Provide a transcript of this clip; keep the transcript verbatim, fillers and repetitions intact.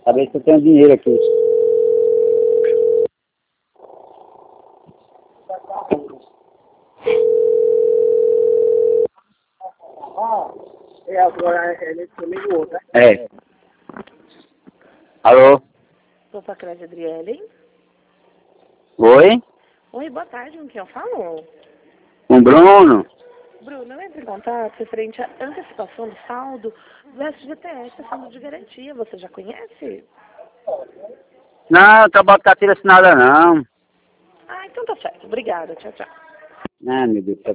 Saber se eu tenho dinheiro aqui. É, agora ele comigo outra. É. Alô? Sou a Clésia Adriele. Oi? Oi, boa tarde, com quem eu falo? Com Bruno? Bruno, eu entro em contato referente à antecipação do saldo do S G T S, fundo de garantia. Você já conhece? Não, eu trabalho com carteira assinada não. Ah, então tá certo. Obrigada. Tchau, tchau. Ah, meu Deus do céu.